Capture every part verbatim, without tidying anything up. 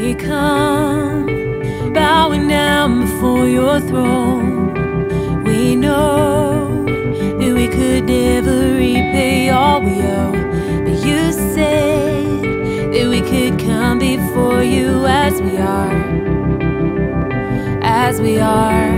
we come, bowing down before your throne. We know that we could never repay all we owe, but you said that we could come before you as we are, as we are.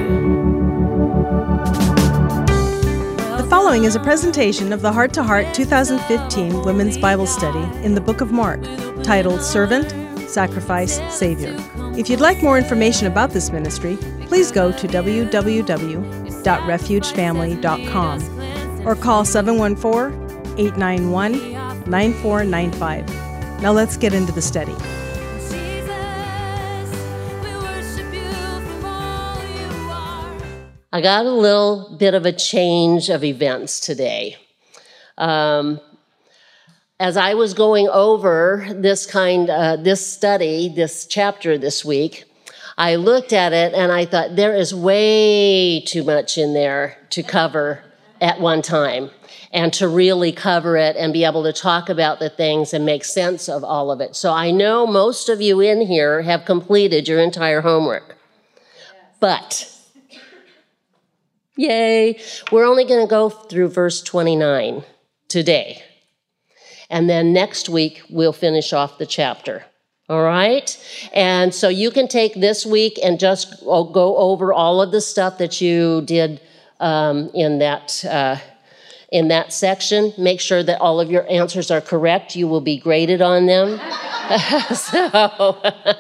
The following is a presentation of the Heart to Heart twenty fifteen Women's Bible Study in the Book of Mark, titled Servant, Sacrifice, Savior. If you'd like more information about this ministry, please go to w w w dot refuge family dot com or call seven one four, eight nine one, nine four nine five. Now let's get into the study. I got a little bit of a change of events today. Um, as I was going over this kind, uh, this study, this chapter this week, I looked at it and I thought there is way too much in there to cover at one time, and to really cover it and be able to talk about the things and make sense of all of it. So I know most of you in here have completed your entire homework, but yay, we're only going to go through verse twenty-nine today. And then next week, we'll finish off the chapter. All right? And so you can take this week and just go over all of the stuff that you did um, in that uh, in that section. Make sure that all of your answers are correct. You will be graded on them. so,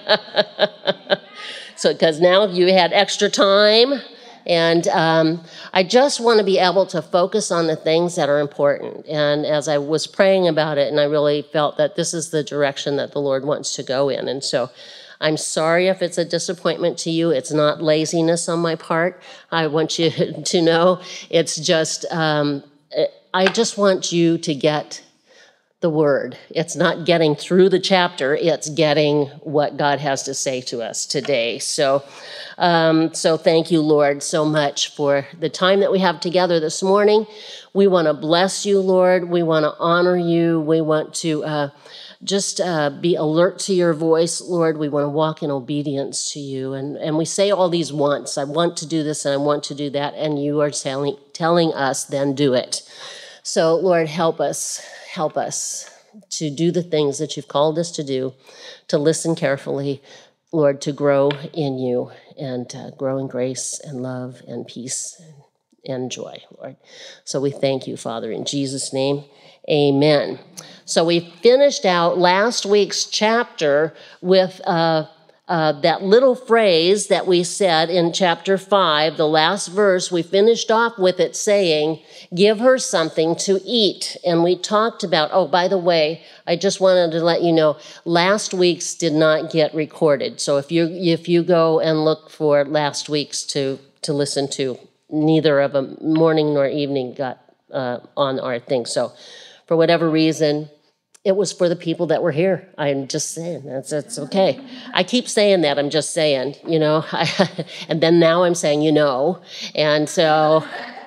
so because now you had extra time. And um, I just want to be able to focus on the things that are important. And as I was praying about it, and I really felt that this is the direction that the Lord wants to go in. And so I'm sorry if it's a disappointment to you. It's not laziness on my part. I want you to know it's just, um, I just want you to get the word. It's not getting through the chapter, it's getting what God has to say to us today. So, um, so thank you, Lord, so much for the time that we have together this morning. We want to bless you, Lord. We want to honor you. We want to uh, just uh, be alert to your voice, Lord. We want to walk in obedience to you. And, and we say all these wants. I want to do this and I want to do that. And you are telling, telling us, then do it. So, Lord, help us. Help us to do the things that you've called us to do, to listen carefully, Lord, to grow in you and uh, grow in grace and love and peace and joy, Lord. So we thank you, Father, in Jesus' name, amen. So we finished out last week's chapter with uh, uh, that little phrase that we said in chapter five, the last verse. We finished off with it saying, give her something to eat. And we talked about, oh, by the way, I just wanted to let you know, last week's did not get recorded. So if you if you go and look for last week's to, to listen to, neither of them, morning nor evening, got uh, on our thing. So for whatever reason, it was for the people that were here. I'm just saying, that's, that's okay. I keep saying that, I'm just saying, you know, and then now I'm saying, you know, and so...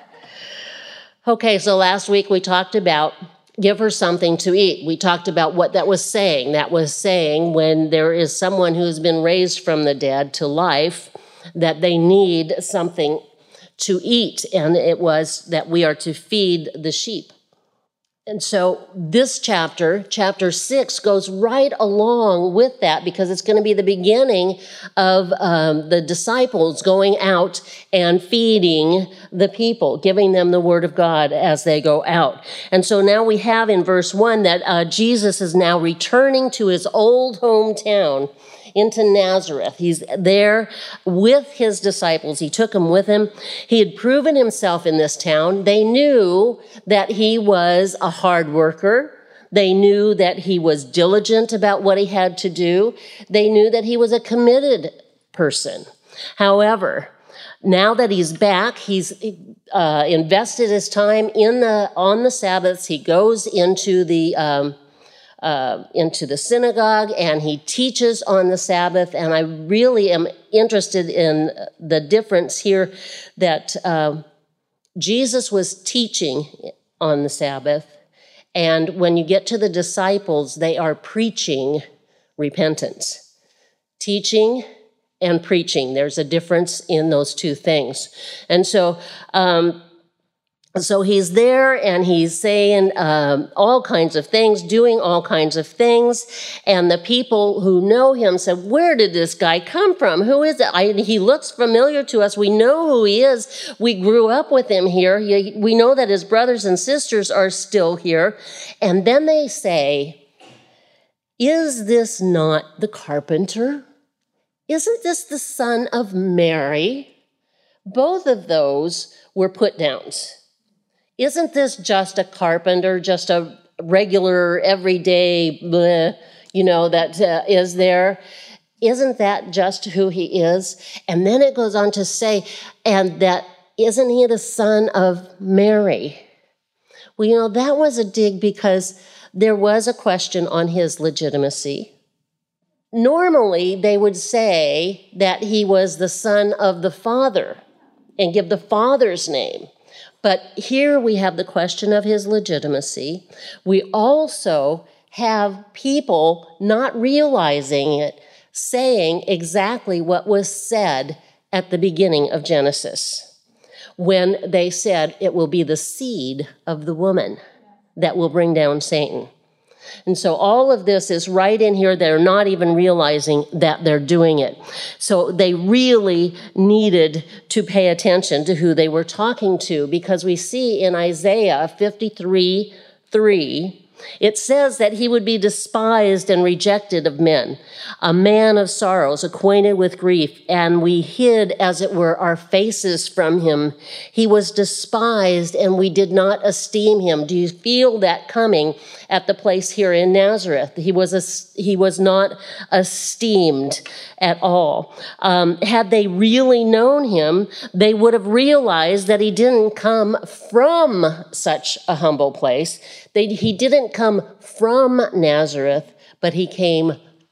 Okay, so last week we talked about give her something to eat. We talked about what that was saying. That was saying when there is someone who's been raised from the dead to life, that they need something to eat. And it was that we are to feed the sheep. And so this chapter, chapter six, goes right along with that because it's going to be the beginning of um, the disciples going out and feeding the people, giving them the word of God as they go out. And so now we have in verse one that uh, Jesus is now returning to his old hometown into Nazareth. He's there with his disciples. He took them with him. He had proven himself in this town. They knew that he was a hard worker. They knew that he was diligent about what he had to do. They knew that he was a committed person. However, now that he's back, he's uh, invested his time in the on the Sabbaths. He goes into the um, Uh, into the synagogue, and he teaches on the Sabbath. And I really am interested in the difference here that uh, Jesus was teaching on the Sabbath, and when you get to the disciples, they are preaching repentance. teaching and preaching. There's a difference in those two things. And so, um, so he's there and he's saying um, all kinds of things, doing all kinds of things. And the people who know him said, where did this guy come from? Who is it? I, he looks familiar to us. We know who he is. We grew up with him here. He, we know that his brothers and sisters are still here. And then they say, is this not the carpenter? Isn't this the son of Mary? Both of those were put downs. Isn't this just a carpenter, just a regular, everyday, bleh, you know, that uh, is there? Isn't that just who he is? And then it goes on to say, and that, isn't he the son of Mary? Well, you know, that was a dig because there was a question on his legitimacy. Normally, they would say that he was the son of the Father and give the Father's name. But here we have the question of his legitimacy. We also have people not realizing it, saying exactly what was said at the beginning of Genesis, when they said it will be the seed of the woman that will bring down Satan. And so all of this is right in here. They're not even realizing that they're doing it. So they really needed to pay attention to who they were talking to, because we see in Isaiah fifty-three three, it says that he would be despised and rejected of men, a man of sorrows, acquainted with grief, and we hid, as it were, our faces from him. He was despised, and we did not esteem him. Do you feel that coming at the place here in Nazareth? He was a, he was not esteemed at all. Um, had they really known him, they would have realized that he didn't come from such a humble place. They, he didn't come from Nazareth, but he came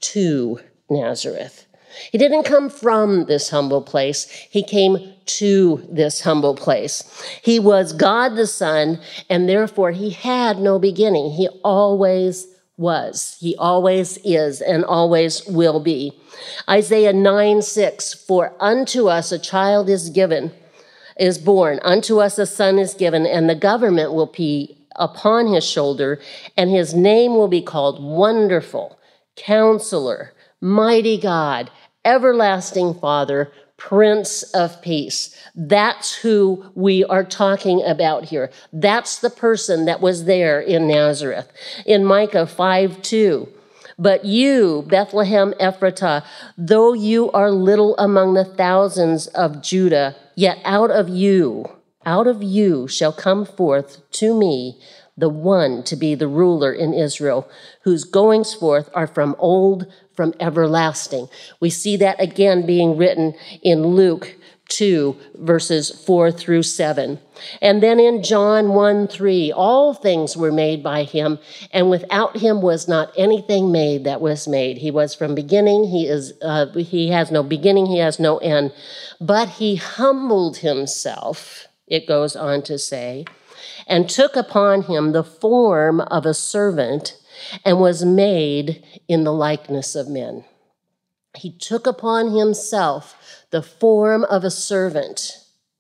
to Nazareth. He didn't come from this humble place. He came to this humble place. He was God the Son, and therefore he had no beginning. He always was. He always is and always will be. Isaiah nine six, for unto us a child is given, is born, unto us a son is given, and the government will be upon his shoulder, and his name will be called Wonderful, Counselor, Mighty God, Everlasting Father, Prince of Peace. That's who we are talking about here. That's the person that was there in Nazareth. In Micah five two, but you, Bethlehem Ephratah, though you are little among the thousands of Judah, yet out of you, out of you shall come forth to me the one to be the ruler in Israel, whose goings forth are from old, from everlasting. We see that again being written in Luke two, verses four through seven. And then in John one three, all things were made by him, and without him was not anything made that was made. He was from beginning, he is uh, he has no beginning, he has no end. But he humbled himself, it goes on to say, and took upon him the form of a servant, and was made in the likeness of men. He took upon himself the form of a servant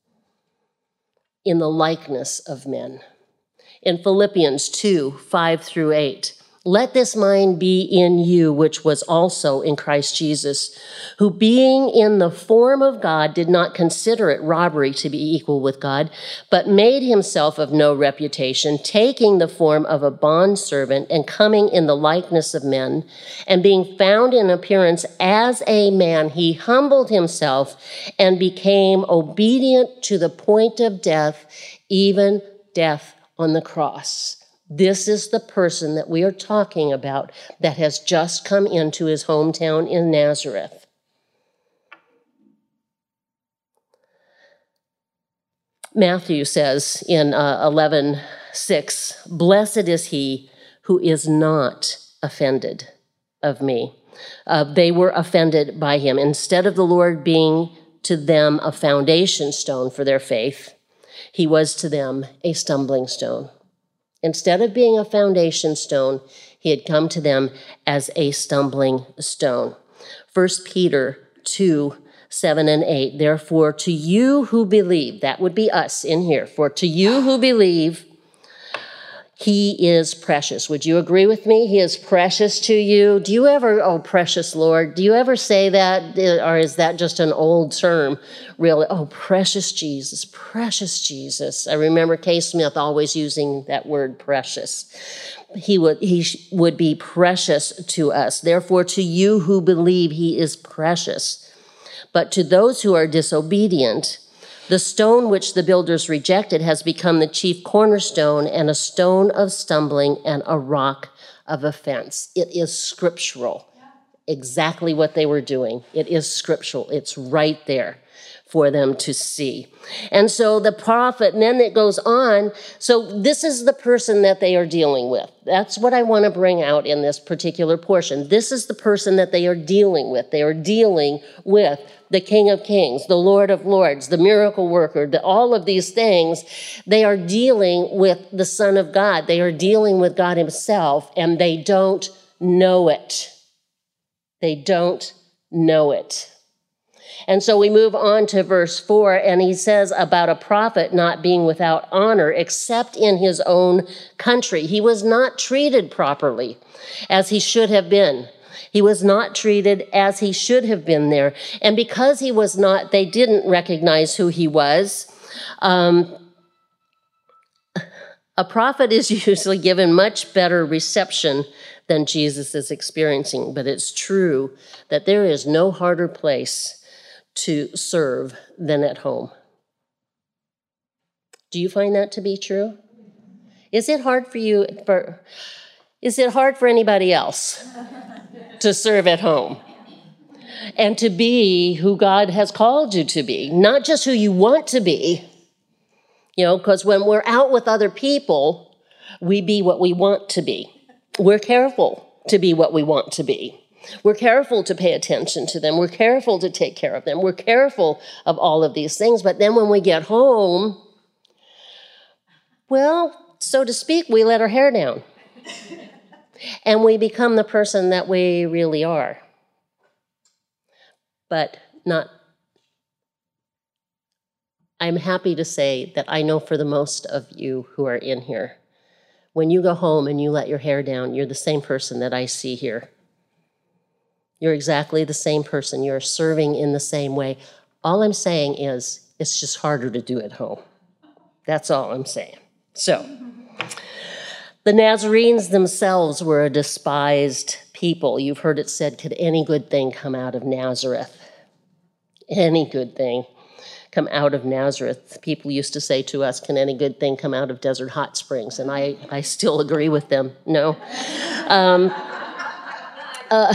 in the likeness of men. In Philippians two, five through eight, let this mind be in you, which was also in Christ Jesus, who being in the form of God did not consider it robbery to be equal with God, but made himself of no reputation, taking the form of a bondservant and coming in the likeness of men, and being found in appearance as a man, he humbled himself and became obedient to the point of death, even death on the cross. This is the person that we are talking about that has just come into his hometown in Nazareth. Matthew says in uh, eleven six, blessed is he who is not offended of me. Uh, they were offended by him. Instead of the Lord being to them a foundation stone for their faith, he was to them a stumbling stone. Instead of being a foundation stone, he had come to them as a stumbling stone. First Peter two, seven and eight. Therefore, to you who believe, that would be us in here, for to you who believe, he is precious. Would you agree with me? He is precious to you. Do you ever, oh, precious Lord, do you ever say that? Or is that just an old term? Really, oh, precious Jesus, precious Jesus. I remember Kay Smith always using that word precious. He would, he would be precious to us. Therefore, to you who believe, he is precious. But to those who are disobedient, the stone which the builders rejected has become the chief cornerstone and a stone of stumbling and a rock of offense. It is scriptural, exactly what they were doing. It is scriptural. It's right there for them to see. And so the prophet, and then it goes on, so this is the person that they are dealing with. That's what I want to bring out in this particular portion. This is the person that they are dealing with. They are dealing with the King of Kings, the Lord of Lords, the miracle worker, the, all of these things. They are dealing with the Son of God. They are dealing with God himself, and they don't know it. They don't know it. And so we move on to verse four, and he says about a prophet not being without honor except in his own country. He was not treated properly as he should have been. He was not treated as he should have been there. And because he was not, they didn't recognize who he was. Um, a prophet is usually given much better reception than Jesus is experiencing. But it's true that there is no harder place to serve than at home. Do you find that to be true? Is it hard for you, for, is it hard for anybody else to serve at home and to be who God has called you to be, not just who you want to be? You know, because when we're out with other people, we be what we want to be. We're careful to be what we want to be. We're careful to pay attention to them. We're careful to take care of them. We're careful of all of these things. But then when we get home, well, so to speak, we let our hair down. And we become the person that we really are. But not, I'm happy to say that I know for the most of you who are in here, when you go home and you let your hair down, you're the same person that I see here. You're exactly the same person. You're serving in the same way. All I'm saying is it's just harder to do at home. That's all I'm saying. So, the Nazarenes themselves were a despised people. You've heard it said, could any good thing come out of Nazareth? Any good thing come out of Nazareth. People used to say to us, can any good thing come out of Desert Hot Springs? And I, I still agree with them. No. Um, uh,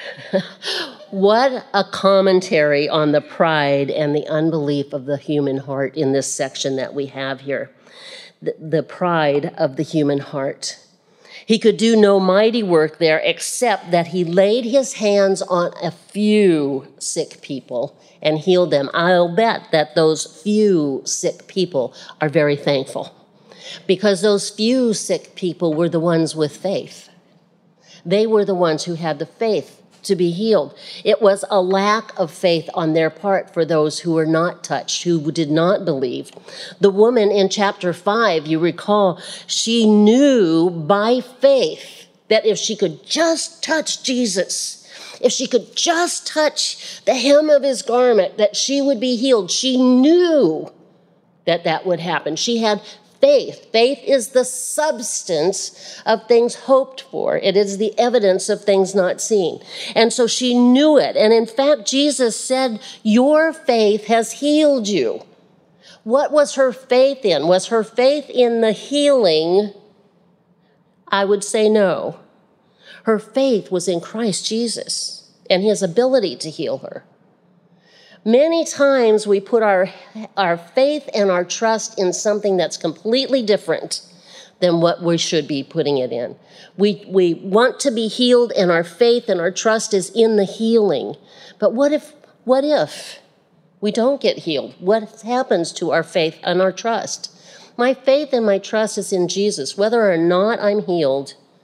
What a commentary on the pride and the unbelief of the human heart in this section that we have here. The, the pride of the human heart. He could do no mighty work there except that he laid his hands on a few sick people and healed them. I'll bet that those few sick people are very thankful because those few sick people were the ones with faith. They were the ones who had the faith to be healed. It was a lack of faith on their part for those who were not touched, who did not believe. The woman in chapter five, you recall, she knew by faith that if she could just touch Jesus, if she could just touch the hem of his garment, that she would be healed. She knew that that would happen. She had faith. Faith is the substance of things hoped for. It is the evidence of things not seen. And so she knew it. And in fact, Jesus said, your faith has healed you. What was her faith in? Was her faith in the healing? I would say no. Her faith was in Christ Jesus and his ability to heal her. Many times we put our, our faith and our trust in something that's completely different than what we should be putting it in. We, we want to be healed, and our faith and our trust is in the healing. But what if, what if we don't get healed? What happens to our faith and our trust? My faith and my trust is in Jesus. Whether or not I'm healed,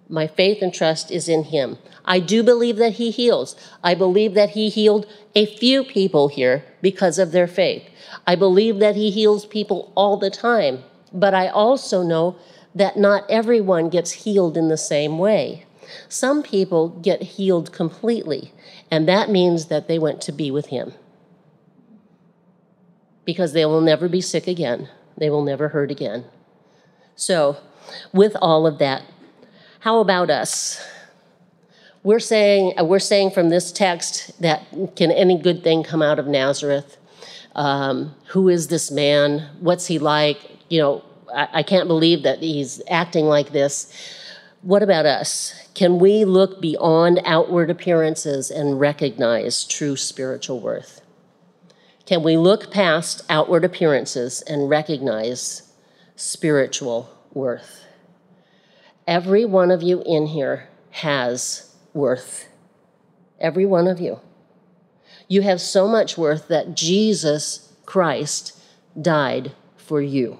My faith and trust is in him. I do believe that he heals. I believe that he healed a few people here because of their faith. I believe that he heals people all the time. But I also know that not everyone gets healed in the same way. Some people get healed completely, and that means that they went to be with him. Because they will never be sick again. They will never hurt again. So, with all of that, how about us? We're saying, we're saying from this text that can any good thing come out of Nazareth? Um, who is this man? What's he like? You know, I, I can't believe that he's acting like this. What about us? Can we look beyond outward appearances and recognize true spiritual worth? Can we look past outward appearances and recognize spiritual worth? Every one of you in here has worth. Every one of you. You have so much worth that Jesus Christ died for you.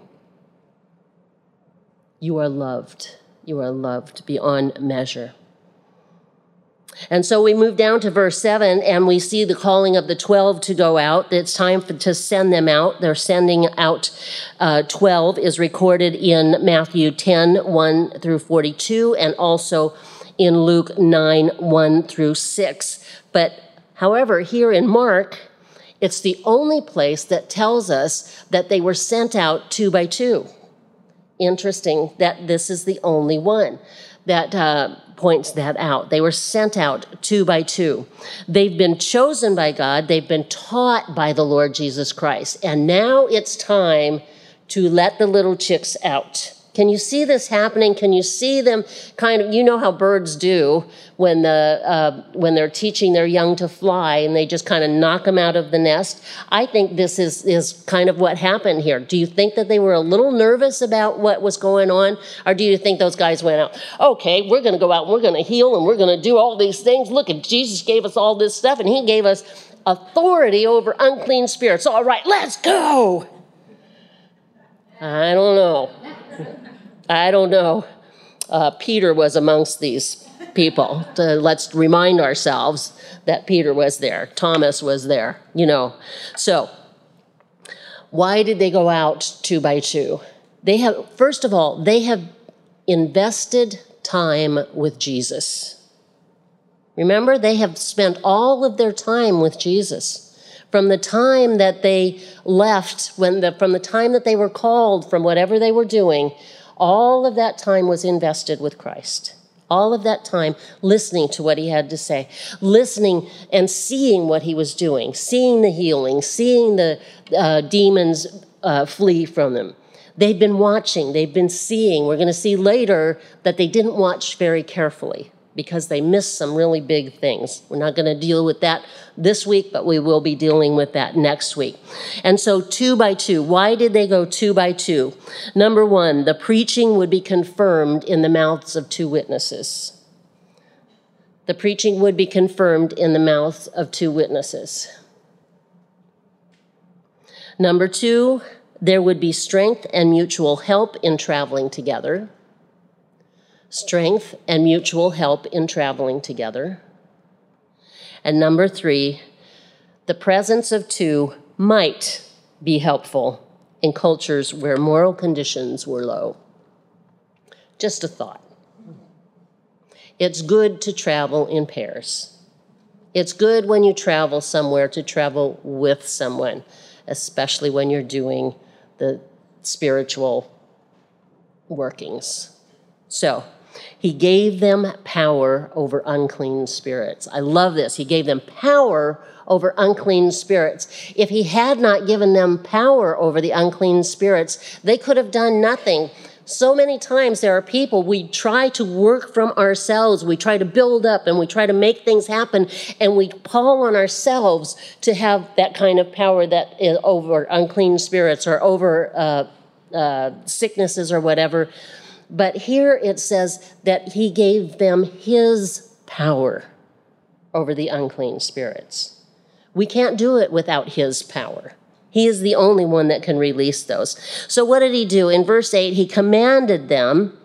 You are loved. You are loved beyond measure. And so we move down to verse seven, and we see the calling of the twelve to go out. It's time for, to send them out. They're sending out uh, twelve is recorded in Matthew ten, one through forty-two, and also in Luke nine, one through six. But however, here in Mark, it's the only place that tells us that they were sent out two by two. Interesting that this is the only one that uh, points that out. They were sent out two by two. They've been chosen by God. They've been taught by the Lord Jesus Christ. And now it's time to let the little chicks out. Can you see this happening? Can you see them kind of, you know how birds do when the uh, when they're teaching their young to fly and they just kind of knock them out of the nest? I think this is, is kind of what happened here. Do you think that they were a little nervous about what was going on? Or do you think those guys went out, okay, we're going to go out and we're going to heal and we're going to do all these things. Look, at Jesus gave us all this stuff and he gave us authority over unclean spirits. All right, let's go. I don't know. I don't know. Uh, Peter was amongst these people. Uh, let's remind ourselves that Peter was there. Thomas was there, you know. So, why did they go out two by two? They have, first of all, they have invested time with Jesus. Remember, they have spent all of their time with Jesus. From the time that they left, when the, from the time that they were called from whatever they were doing, all of that time was invested with Christ. All of that time listening to what he had to say, listening and seeing what he was doing, seeing the healing, seeing the uh, demons uh, flee from them. They've been watching, they've been seeing. We're going to see later that they didn't watch very carefully because they missed some really big things. We're not going to deal with that this week, but we will be dealing with that next week. And so two by two. Why did they go two by two? Number one, the preaching would be confirmed in the mouths of two witnesses. The preaching would be confirmed in the mouths of two witnesses. Number two, there would be strength and mutual help in traveling together. Strength and mutual help in traveling together. And number three, the presence of two might be helpful in cultures where moral conditions were low. Just a thought. It's good to travel in pairs. It's good when you travel somewhere to travel with someone, especially when you're doing the spiritual workings. So, he gave them power over unclean spirits. I love this. He gave them power over unclean spirits. If he had not given them power over the unclean spirits, they could have done nothing. So many times there are people, we try to work from ourselves, we try to build up and we try to make things happen, and we call on ourselves to have that kind of power that is over unclean spirits or over uh, uh, sicknesses or whatever. But here it says that he gave them his power over the unclean spirits. We can't do it without his power. He is the only one that can release those. So what did he do? In verse eight, he commanded them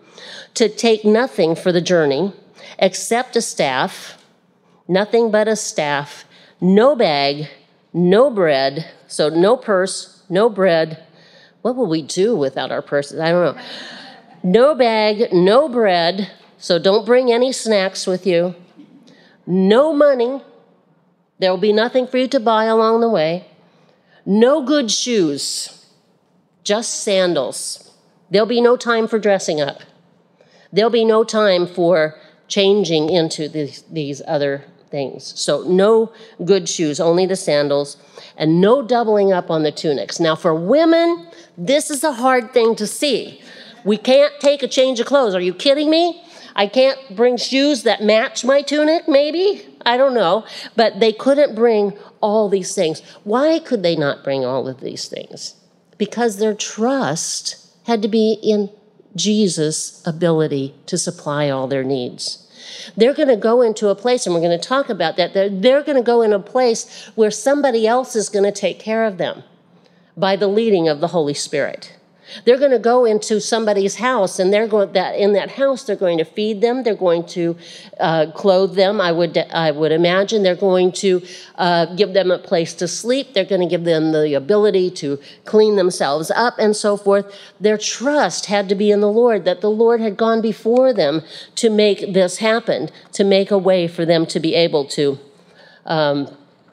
to take nothing for the journey except a staff, nothing but a staff, no bag, no bread, so no purse, no bread. What will we do without our purses? I don't know. No bag, no bread, so don't bring any snacks with you. No money. There will be nothing for you to buy along the way. No good shoes, just sandals. There'll be no time for dressing up. There'll be no time for changing into these, these other things. So no good shoes, only the sandals, and no doubling up on the tunics. Now for women, this is a hard thing to see. We can't take a change of clothes. Are you kidding me? I can't bring shoes that match my tunic, maybe? I don't know. But they couldn't bring all these things. Why could they not bring all of these things? Because their trust had to be in Jesus' ability to supply all their needs. They're going to go into a place, and we're going to talk about that, they're, they're going to go in a place where somebody else is going to take care of them by the leading of the Holy Spirit. They're going to go into somebody's house, and they're going that in that house. They're going to feed them. They're going to uh, clothe them. I would I would imagine they're going to uh, give them a place to sleep. They're going to give them the ability to clean themselves up and so forth. Their trust had to be in the Lord, that the Lord had gone before them to make this happen, to make a way for them to be able to um,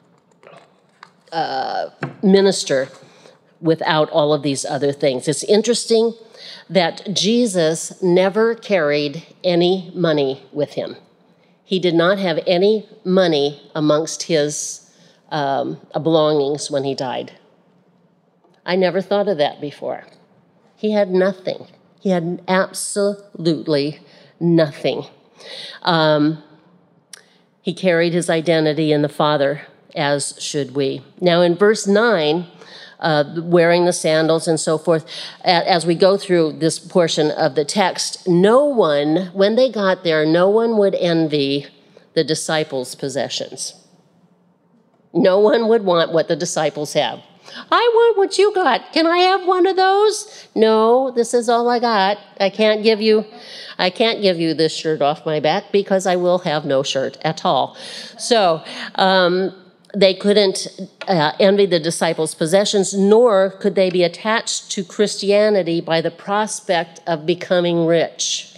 uh, minister without all of these other things. It's interesting that Jesus never carried any money with him. He did not have any money amongst his um, belongings when he died. I never thought of that before. He had nothing. He had absolutely nothing. Um, he carried his identity in the Father, as should we. Now in verse nine, Uh, wearing the sandals and so forth. As we go through this portion of the text, no one, when they got there, no one would envy the disciples' possessions. No one would want what the disciples have. I want what you got. Can I have one of those? No, this is all I got. I can't give you, I can't give you this shirt off my back because I will have no shirt at all. So, um, They couldn't uh, envy the disciples' possessions, nor could they be attached to Christianity by the prospect of becoming rich.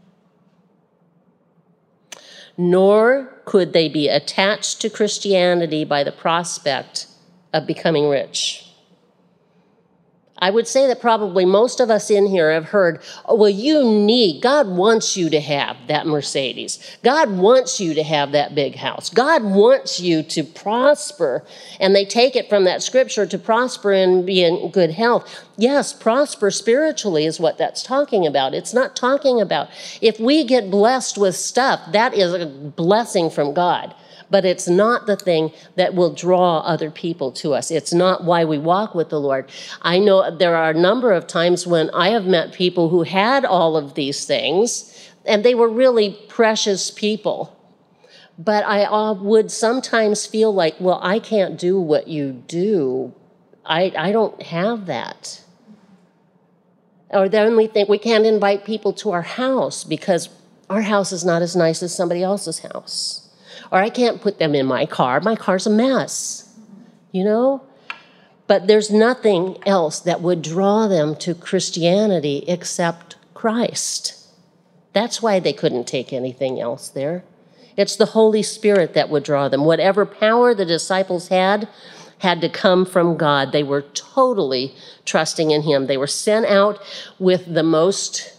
Nor could they be attached to Christianity by the prospect of becoming rich. I would say that probably most of us in here have heard, oh, well, you need, God wants you to have that Mercedes. God wants you to have that big house. God wants you to prosper. And they take it from that scripture to prosper and be in good health. Yes, prosper spiritually is what that's talking about. It's not talking about if we get blessed with stuff, that is a blessing from God. But it's not the thing that will draw other people to us. It's not why we walk with the Lord. I know there are a number of times when I have met people who had all of these things, and they were really precious people. But I would sometimes feel like, well, I can't do what you do. I, I don't have that. Or then we think we can't invite people to our house because our house is not as nice as somebody else's house. Or I can't put them in my car. My car's a mess, you know? But there's nothing else that would draw them to Christianity except Christ. That's why they couldn't take anything else there. It's the Holy Spirit that would draw them. Whatever power the disciples had, had to come from God. They were totally trusting in him. They were sent out with the most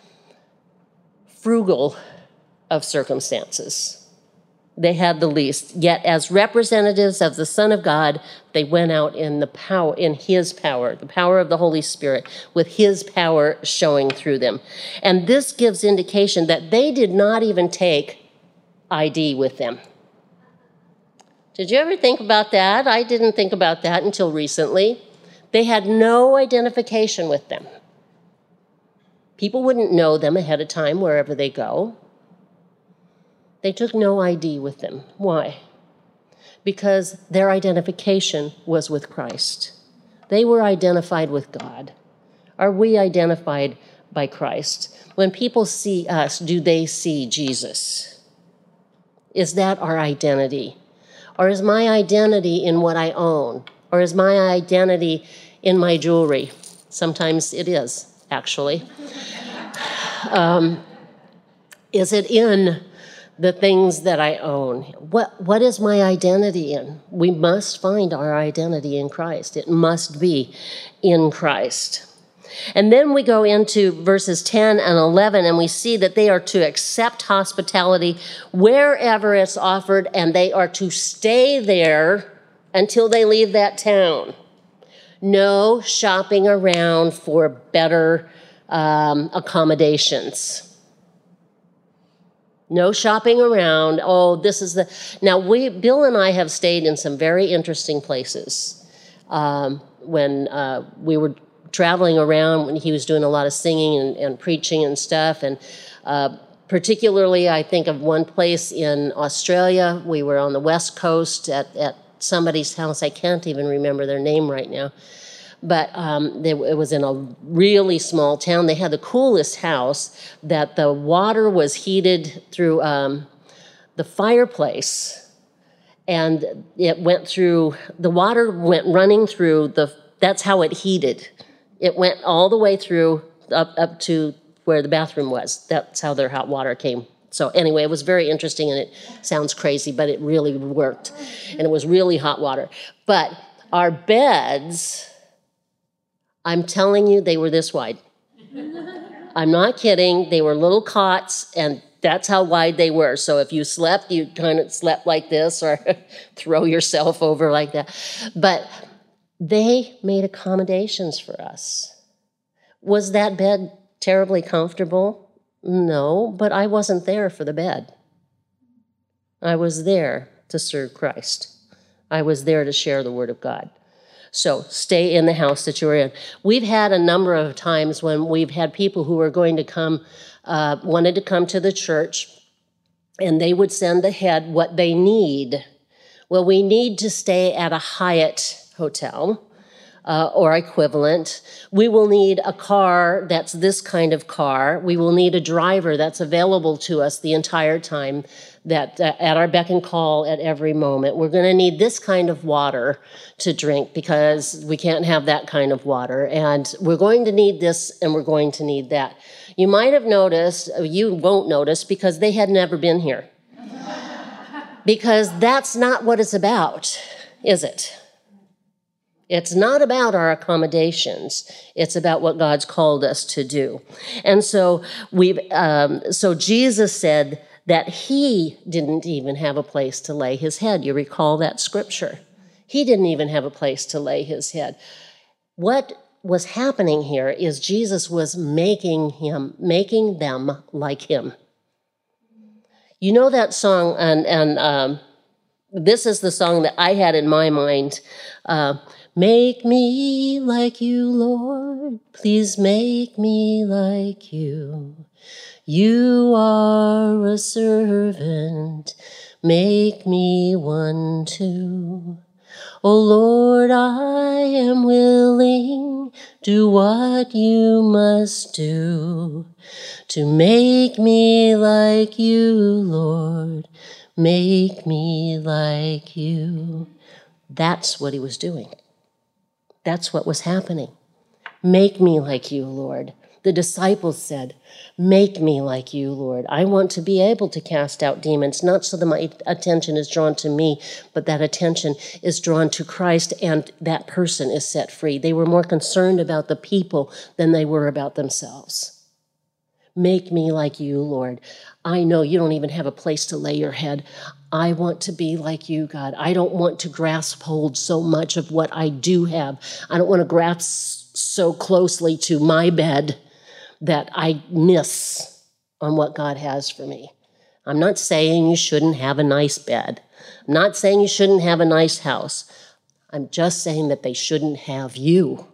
frugal of circumstances. They had the least. Yet as representatives of the Son of God, they went out in the power, in his power, the power of the Holy Spirit, with his power showing through them. And this gives indication that they did not even take I D with them. Did you ever think about that? I didn't think about that until recently. They had no identification with them. People wouldn't know them ahead of time wherever they go. They took no I D with them. Why? Because their identification was with Christ. They were identified with God. Are we identified by Christ? When people see us, do they see Jesus? Is that our identity? Or is my identity in what I own? Or is my identity in my jewelry? Sometimes it is, actually. Um, is it in the things that I own? What, what is my identity in? We must find our identity in Christ. It must be in Christ. And then we go into verses ten and eleven, and we see that they are to accept hospitality wherever it's offered, and they are to stay there until they leave that town. No shopping around for better um, accommodations. No shopping around. Oh, this is the... Now, we, Bill and I have stayed in some very interesting places. Um, when uh, we were traveling around, when he was doing a lot of singing and, and preaching and stuff, and uh, particularly I think of one place in Australia. We were on the West Coast at, at somebody's house. I can't even remember their name right now. But um, they, it was in a really small town. They had the coolest house that the water was heated through um, the fireplace. And it went through, the water went running through the, that's how it heated. It went all the way through up, up to where the bathroom was. That's how their hot water came. So anyway, it was very interesting, and it sounds crazy, but it really worked. And it was really hot water. But our beds, I'm telling you, they were this wide. I'm not kidding. They were little cots, and that's how wide they were. So if you slept, you kind of slept like this or throw yourself over like that. But they made accommodations for us. Was that bed terribly comfortable? No, but I wasn't there for the bed. I was there to serve Christ. I was there to share the Word of God. So stay in the house that you're in. We've had a number of times when we've had people who were going to come, uh, wanted to come to the church, and they would send ahead what they need. Well, we need to stay at a Hyatt hotel uh, or equivalent. We will need a car that's this kind of car. We will need a driver that's available to us the entire time, that uh, at our beck and call at every moment. We're going to need this kind of water to drink because we can't have that kind of water. And we're going to need this and we're going to need that. You might have noticed, you won't notice because they had never been here. Because that's not what it's about, is it? It's not about our accommodations. It's about what God's called us to do. And so we've, um, so Jesus said that he didn't even have a place to lay his head. You recall that scripture. He didn't even have a place to lay his head. What was happening here is Jesus was making him, making them like him. You know that song, and, and um, this is the song that I had in my mind. Uh, Make me like you, Lord, please make me like you. You are a servant, make me one too. O Lord, I am willing, do what you must do. To make me like you, Lord, make me like you. That's what he was doing. That's what was happening. Make me like you, Lord. The disciples said, make me like you, Lord. I want to be able to cast out demons, not so that my attention is drawn to me, but that attention is drawn to Christ and that person is set free. They were more concerned about the people than they were about themselves. Make me like you, Lord. I know you don't even have a place to lay your head. I want to be like you, God. I don't want to grasp hold so much of what I do have. I don't want to grasp so closely to my bed that I miss on what God has for me. I'm not saying you shouldn't have a nice bed. I'm not saying you shouldn't have a nice house. I'm just saying that they shouldn't have you.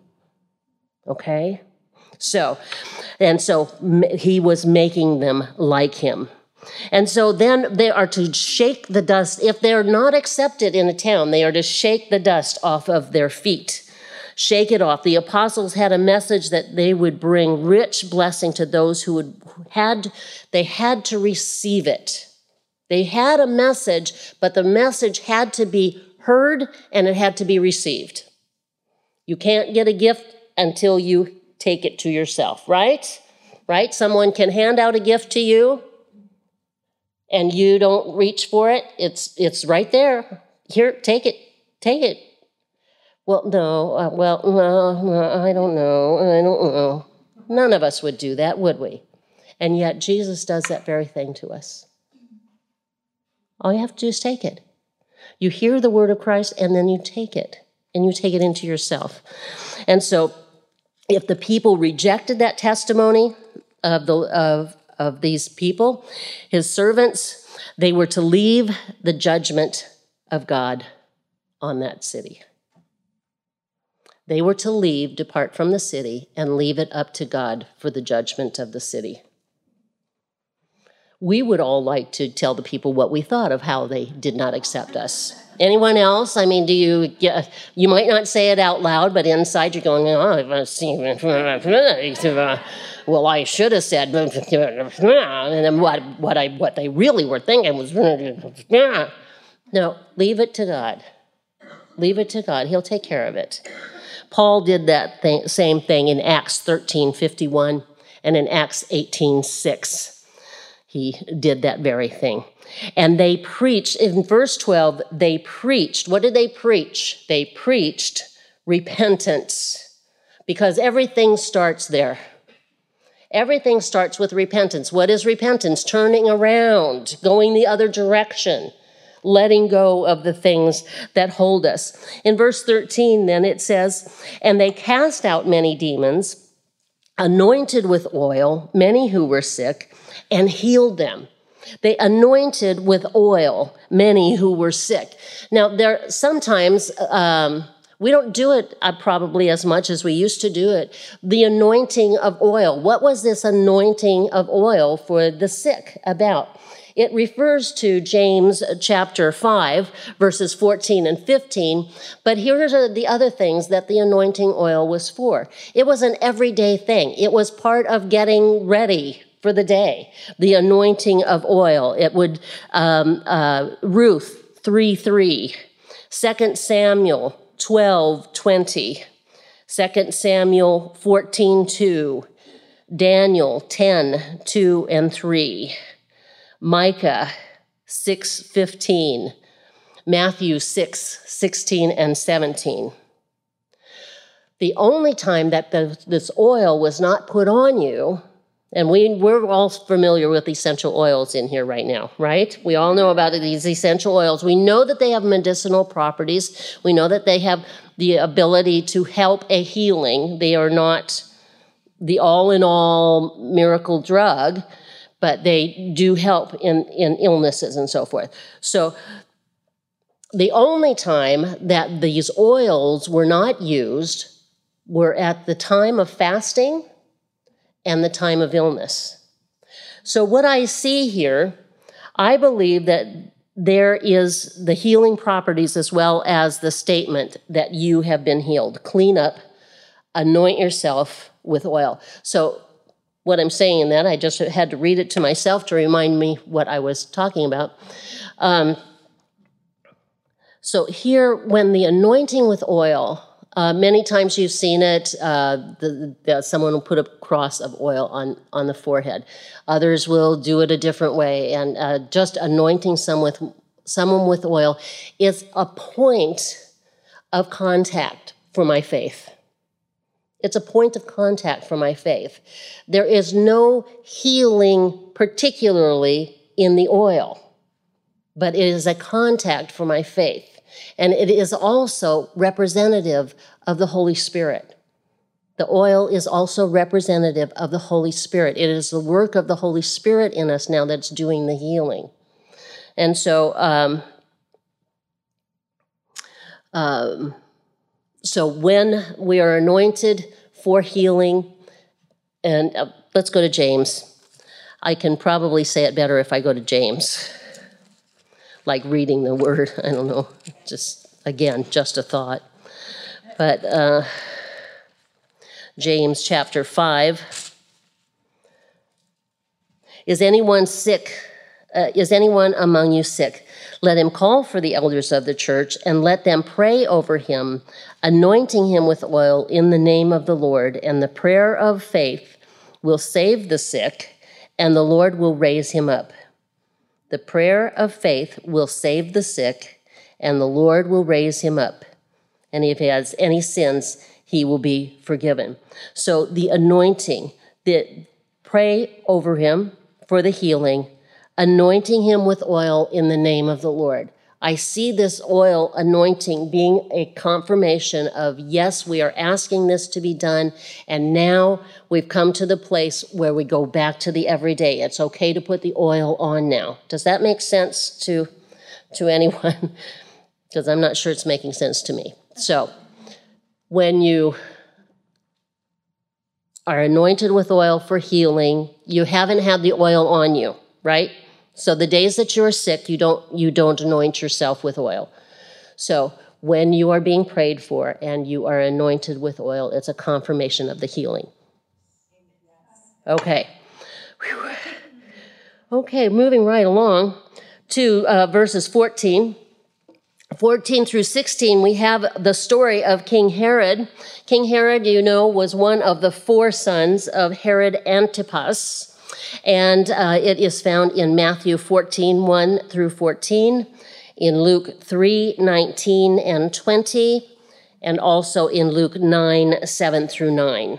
Okay? So, and so he was making them like him. And so then they are to shake the dust. If they're not accepted in a town, they are to shake the dust off of their feet. Shake it off. The apostles had a message that they would bring rich blessing to those who would had they had to receive it. They had a message, but the message had to be heard and it had to be received. You can't get a gift until you take it to yourself, right? Right? Someone can hand out a gift to you and you don't reach for it. It's it's right there. Here, take it. Take it. Well, no, uh, well, no, no, I don't know. I don't know. None of us would do that, would we? And yet Jesus does that very thing to us. All you have to do is take it. You hear the word of Christ and then you take it. And you take it into yourself. And so if the people rejected that testimony of the of, of these people, his servants, they were to leave the judgment of God on that city. They were to leave, depart from the city, and leave it up to God for the judgment of the city. We would all like to tell the people what we thought of how they did not accept us. Anyone else? I mean, do you, yeah, you might not say it out loud, but inside you're going, oh, well, I should have said, and then what, what, I, what they really were thinking was, no, leave it to God. Leave it to God. He'll take care of it. Paul did that thing, same thing in Acts thirteen fifty-one and in Acts eighteen six. He did that very thing. And they preached, in verse twelve, they preached. What did they preach? They preached repentance, because everything starts there. Everything starts with repentance. What is repentance? Turning around, going the other direction, letting go of the things that hold us. In verse thirteen, then it says, and they cast out many demons, anointed with oil many who were sick, and healed them. They anointed with oil many who were sick. Now, there sometimes um, we don't do it uh, probably as much as we used to do it. The anointing of oil. What was this anointing of oil for the sick about? It refers to James chapter five, verses fourteen and fifteen. But here are the other things that the anointing oil was for. It was an everyday thing. It was part of getting ready for the day, the anointing of oil. It would, um, uh, Ruth three three, Second Samuel twelve twenty, Second Samuel fourteen two, Daniel ten two and three, Micah six fifteen, Matthew six sixteen and seventeen. The only time that the, this oil was not put on you, and we, we're all familiar with essential oils in here right now, right? We all know about these essential oils. We know that they have medicinal properties. We know that they have the ability to help a healing. They are not the all-in-all miracle drug, but they do help in, in illnesses and so forth. So the only time that these oils were not used were at the time of fasting and the time of illness. So what I see here, I believe that there is the healing properties as well as the statement that you have been healed. Clean up, anoint yourself with oil. So what I'm saying in that, I just had to read it to myself to remind me what I was talking about. Um, so here, when the anointing with oil, Uh, many times you've seen it, uh, the, the, someone will put a cross of oil on, on the forehead. Others will do it a different way, and uh, just anointing someone with, someone with oil is a point of contact for my faith. It's a point of contact for my faith. There is no healing particularly in the oil, but it is a contact for my faith. And it is also representative of the Holy Spirit. The oil is also representative of the Holy Spirit. It is the work of the Holy Spirit in us now that's doing the healing. And so, um, um, so when we are anointed for healing, and uh, let's go to James. I can probably say it better if I go to James. Like reading the word, I don't know, just, again, just a thought. But uh, James chapter five, is anyone sick? Uh, is anyone among you sick? Let him call for the elders of the church and let them pray over him, anointing him with oil in the name of the Lord. And the prayer of faith will save the sick, and the Lord will raise him up. The prayer of faith will save the sick, and the Lord will raise him up. And if he has any sins, he will be forgiven. So the anointing, that pray over him for the healing, anointing him with oil in the name of the Lord. I see this oil anointing being a confirmation of, yes, we are asking this to be done, and now we've come to the place where we go back to the everyday. It's okay to put the oil on now. Does that make sense to, to anyone? Because I'm not sure it's making sense to me. So when you are anointed with oil for healing, you haven't had the oil on you, right? So the days that you're sick, you don't you don't anoint yourself with oil. So when you are being prayed for and you are anointed with oil, it's a confirmation of the healing. Okay. Whew. Okay, moving right along to uh, verses fourteen. fourteen through sixteen, we have the story of King Herod. King Herod, you know, was one of the four sons of Herod Antipas. And uh, it is found in Matthew fourteen, one through fourteen, in Luke three, nineteen and twenty, and also in Luke nine, seven through nine.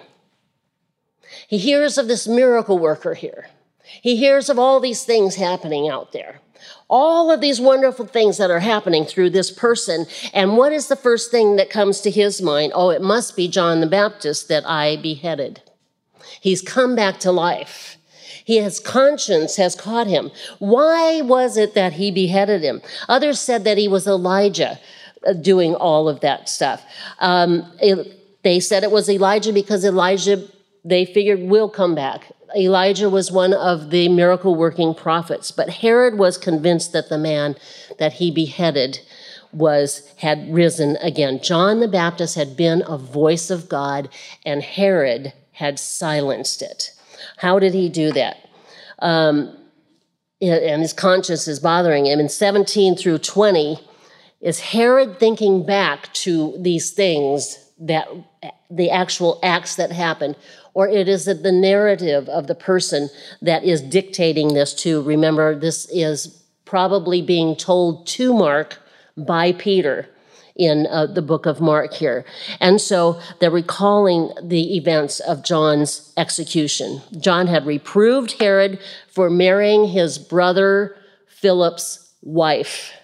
He hears of this miracle worker here. He hears of all these things happening out there. All of these wonderful things that are happening through this person. And what is the first thing that comes to his mind? Oh, it must be John the Baptist that I beheaded. He's come back to life. His conscience has caught him. Why was it that he beheaded him? Others said that he was Elijah doing all of that stuff. Um, it, they said it was Elijah because Elijah, they figured, will come back. Elijah was one of the miracle-working prophets, but Herod was convinced that the man that he beheaded was had risen again. John the Baptist had been a voice of God, and Herod had silenced it. How did he do that? Um, and his conscience is bothering him. In seventeen through twenty, is Herod thinking back to these things, that the actual acts that happened, or it is the narrative of the person that is dictating this to? Remember, this is probably being told to Mark by Peter in uh, the book of Mark here. And so they're recalling the events of John's execution. John had reproved Herod for marrying his brother Philip's wife.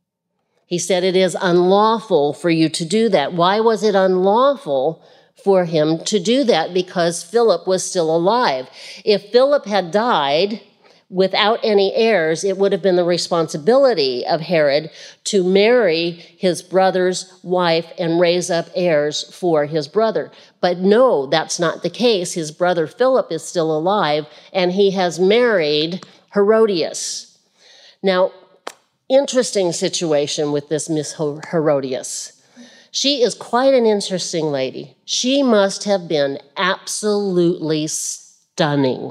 He said, it is unlawful for you to do that. Why was it unlawful for him to do that? Because Philip was still alive. If Philip had died without any heirs, it would have been the responsibility of Herod to marry his brother's wife and raise up heirs for his brother. But no, that's not the case. His brother Philip is still alive, and he has married Herodias. Now, interesting situation with this Miss Herodias. She is quite an interesting lady. She must have been absolutely stunning.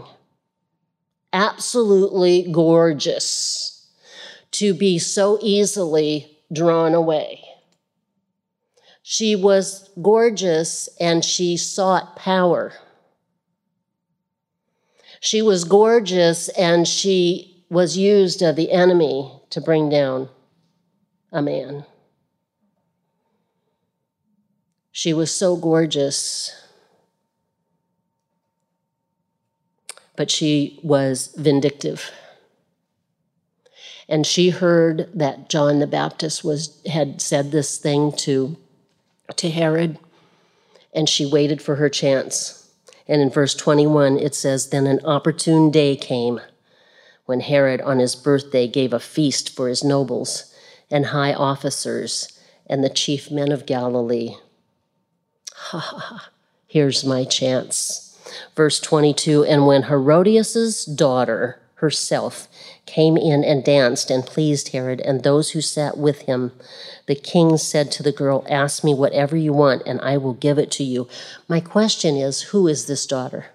Absolutely gorgeous to be so easily drawn away. She was gorgeous and she sought power. She was gorgeous and she was used of the enemy to bring down a man. She was so gorgeous, but she was vindictive. And she heard that John the Baptist was had said this thing to, to Herod, and she waited for her chance. And in verse twenty-one, it says, then an opportune day came when Herod on his birthday gave a feast for his nobles and high officers and the chief men of Galilee. Ha ha ha, here's my chance. Verse twenty-two, and when Herodias' daughter herself, came in and danced and pleased Herod and those who sat with him. The king said to the girl, "Ask me whatever you want, and I will give it to you." My question is, who is this daughter?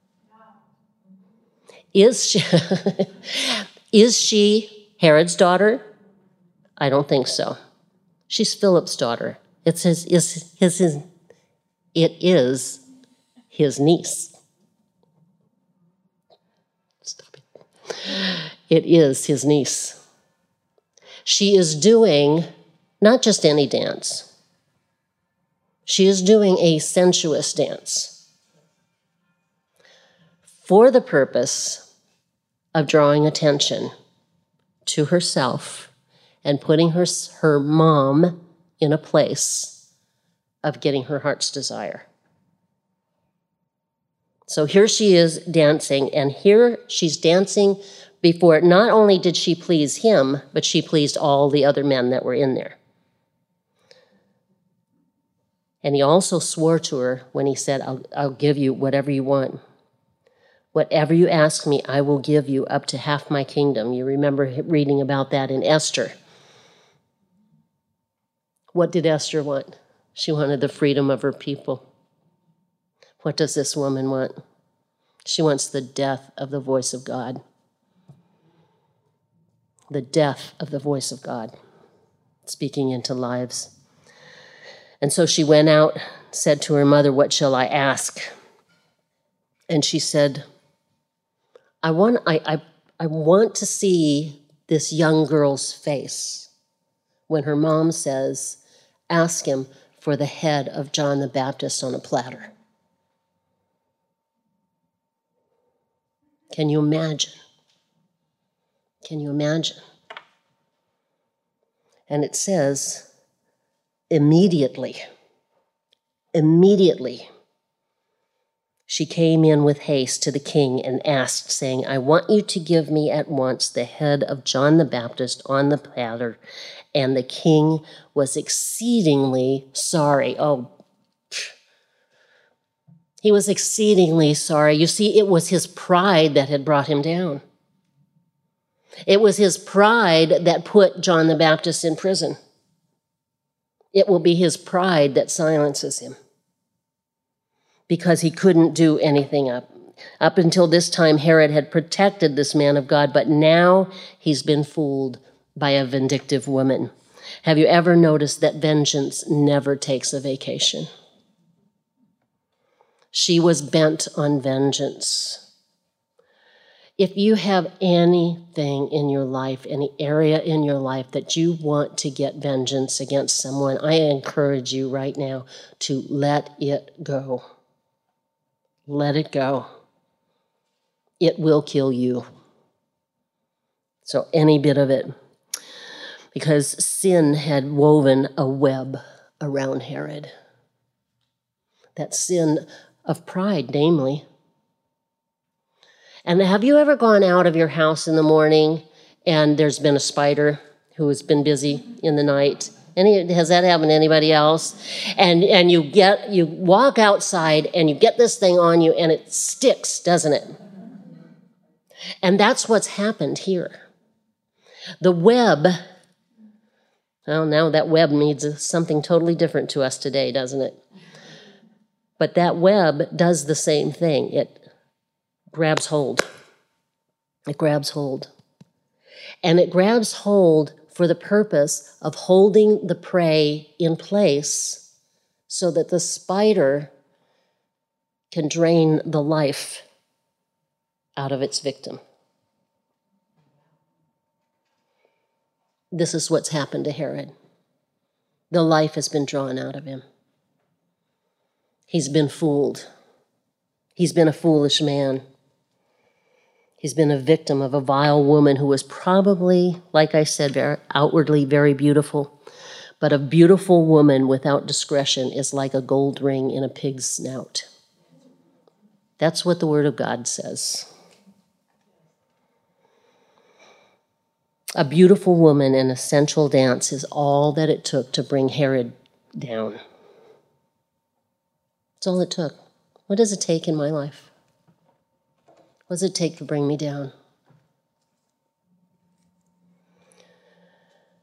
Is she, is she Herod's daughter? I don't think so. She's Philip's daughter. It says, is his, his, it is his niece. Stop it. It is his niece. She is doing not just any dance. She is doing a sensuous dance for the purpose of drawing attention to herself and putting her, her mom in a place of getting her heart's desire. So here she is dancing, and here she's dancing before, not only did she please him, but she pleased all the other men that were in there. And he also swore to her when he said, I'll, I'll give you whatever you want. Whatever you ask me, I will give you up to half my kingdom. You remember reading about that in Esther. What did Esther want? She wanted the freedom of her people. What does this woman want? She wants the death of the voice of God. The death of the voice of God, speaking into lives. And so she went out, said to her mother, "What shall I ask?" And she said, I want, I, I, I want to see this young girl's face when her mom says, "Ask him for the head of John the Baptist on a platter." Can you imagine? Can you imagine? And it says, immediately, immediately, she came in with haste to the king and asked, saying, "I want you to give me at once the head of John the Baptist on the platter." And the king was exceedingly sorry. Oh, he was exceedingly sorry. You see, it was his pride that had brought him down. It was his pride that put John the Baptist in prison. It will be his pride that silences him, because he couldn't do anything up. Up until this time, Herod had protected this man of God, but now he's been fooled by a vindictive woman. Have you ever noticed that vengeance never takes a vacation? She was bent on vengeance. If you have anything in your life, any area in your life that you want to get vengeance against someone, I encourage you right now to let it go. Let it go. It will kill you. So any bit of it. Because sin had woven a web around Herod. That sin of pride, namely. And have you ever gone out of your house in the morning and there's been a spider who has been busy in the night? Any, has that happened to anybody else? And and you get you walk outside and you get this thing on you and it sticks, doesn't it? And that's what's happened here. The web, well, now that web means something totally different to us today, doesn't it? But that web does the same thing. It grabs hold. It grabs hold. And it grabs hold for the purpose of holding the prey in place so that the spider can drain the life out of its victim. This is what's happened to Herod. The life has been drawn out of him. He's been fooled. He's been a foolish man. He's been a victim of a vile woman who was probably, like I said, very outwardly very beautiful. But a beautiful woman without discretion is like a gold ring in a pig's snout. That's what the Word of God says. A beautiful woman in a sensual dance is all that it took to bring Herod down. That's all it took. What does it take in my life? What does it take to bring me down?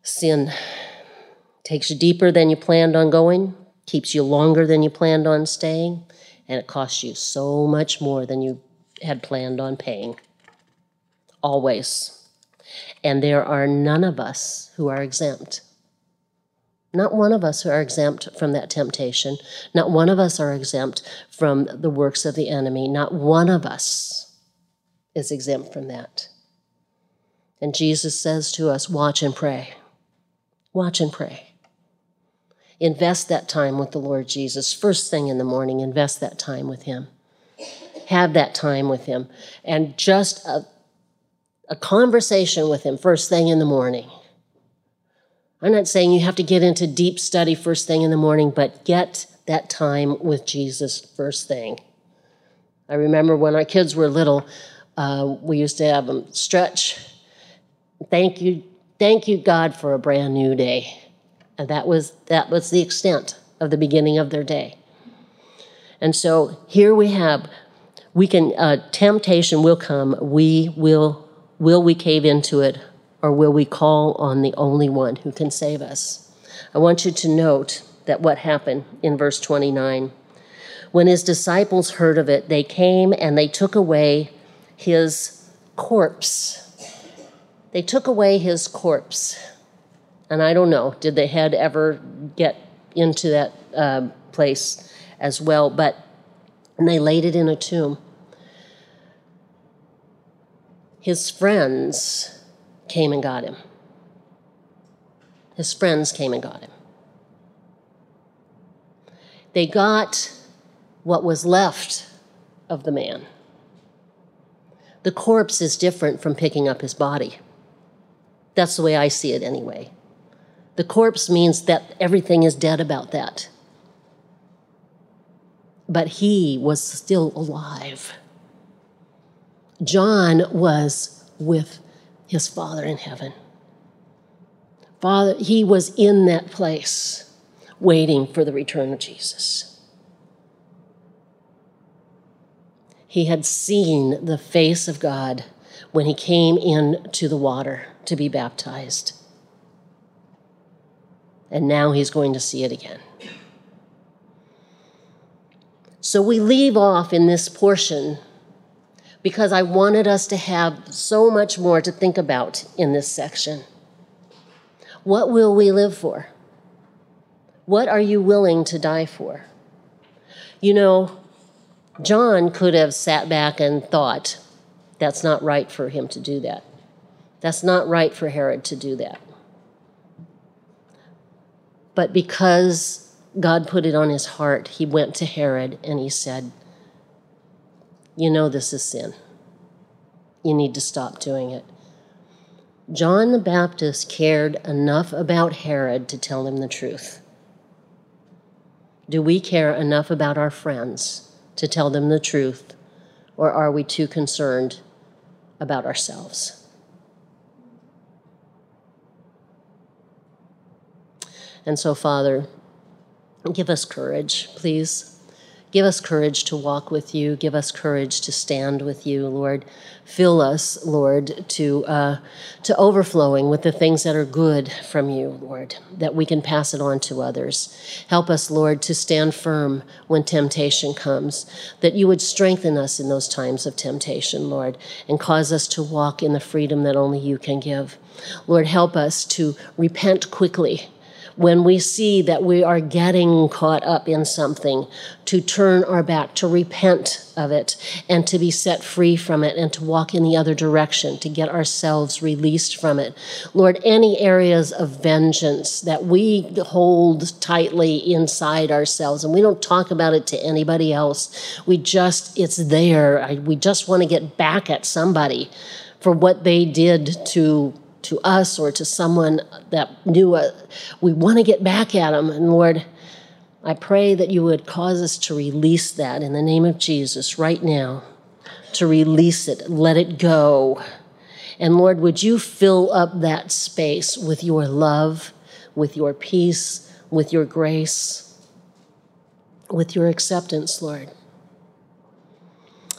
Sin takes you deeper than you planned on going, keeps you longer than you planned on staying, and it costs you so much more than you had planned on paying. Always. And there are none of us who are exempt. Not one of us who are exempt from that temptation. Not one of us are exempt from the works of the enemy. Not one of us is exempt from that. And Jesus says to us, watch and pray. Watch and pray. Invest that time with the Lord Jesus. First thing in the morning, invest that time with him. Have that time with him. And just a, a conversation with him first thing in the morning. I'm not saying you have to get into deep study first thing in the morning, but get that time with Jesus first thing. I remember when our kids were little, uh, we used to have them stretch. Thank you, thank you, God, for a brand new day. And that was that was the extent of the beginning of their day. And so here we have, we can, uh, temptation will come. We will, will we cave into it, or will we call on the only one who can save us? I want you to note that what happened in verse twenty-nine. When his disciples heard of it, they came and they took away his corpse. They took away his corpse. And I don't know, did the head ever get into that uh, place as well? But and they laid it in a tomb. His friends came and got him. His friends came and got him. They got what was left of the man. The corpse is different from picking up his body. That's the way I see it anyway. The corpse means that everything is dead about that. But he was still alive. John was with his Father in heaven. Father, he was in that place waiting for the return of Jesus. He had seen the face of God when he came into the water to be baptized. And now he's going to see it again. So we leave off in this portion because I wanted us to have so much more to think about in this section. What will we live for? What are you willing to die for? You know, John could have sat back and thought, that's not right for him to do that. That's not right for Herod to do that. But because God put it on his heart, he went to Herod and he said, you know this is sin. You need to stop doing it. John the Baptist cared enough about Herod to tell him the truth. Do we care enough about our friends to tell them the truth, or are we too concerned about ourselves? And so, Father, give us courage, please. Give us courage to walk with you. Give us courage to stand with you, Lord. Fill us, Lord, to uh, to overflowing with the things that are good from you, Lord, that we can pass it on to others. Help us, Lord, to stand firm when temptation comes, that you would strengthen us in those times of temptation, Lord, and cause us to walk in the freedom that only you can give. Lord, help us to repent quickly when we see that we are getting caught up in something, to turn our back, to repent of it, and to be set free from it, and to walk in the other direction, to get ourselves released from it. Lord, any areas of vengeance that we hold tightly inside ourselves, and we don't talk about it to anybody else, we just, it's there. I, we just want to get back at somebody for what they did to to us or to someone that knew us. We want to get back at them. And Lord, I pray that you would cause us to release that in the name of Jesus right now, to release it, let it go. And Lord, would you fill up that space with your love, with your peace, with your grace, with your acceptance, Lord.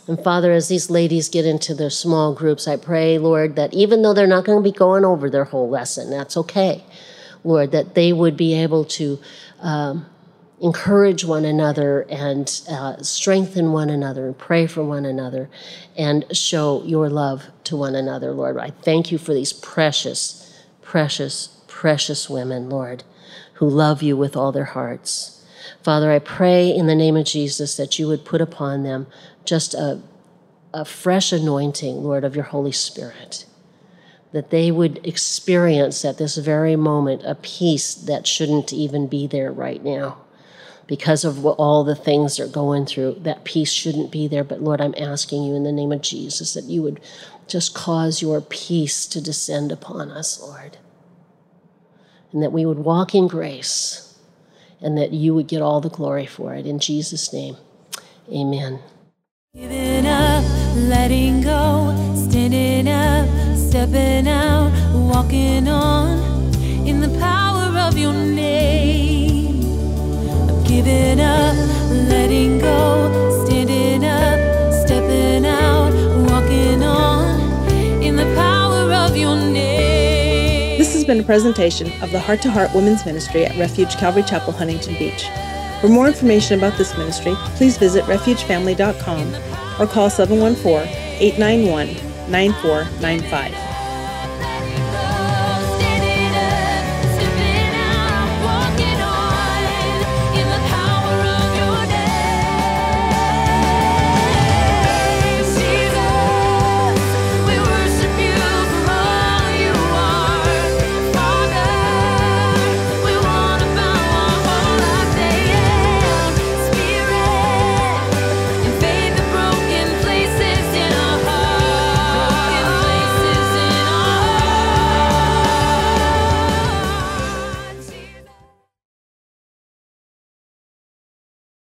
And Father, as these ladies get into their small groups, I pray, Lord, that even though they're not going to be going over their whole lesson, that's okay, Lord, that they would be able to um, encourage one another and uh, strengthen one another and pray for one another and show your love to one another, Lord. I thank you for these precious, precious, precious women, Lord, who love you with all their hearts. Father, I pray in the name of Jesus that you would put upon them just a, a fresh anointing, Lord, of your Holy Spirit, that they would experience at this very moment a peace that shouldn't even be there right now. Because of what, all the things they're going through, that peace shouldn't be there. But Lord, I'm asking you in the name of Jesus that you would just cause your peace to descend upon us, Lord. And that we would walk in grace and that you would get all the glory for it. In Jesus' name, amen. Giving up, letting go, standing up, stepping out, walking on in the power of your name. I'm giving up, letting go, standing up, stepping out, walking on in the power of your name. This has been a presentation of the Heart to Heart Women's Ministry at Refuge Calvary Chapel, Huntington Beach. For more information about this ministry, please visit refuge family dot com or call seven one four, eight nine one, nine four nine five.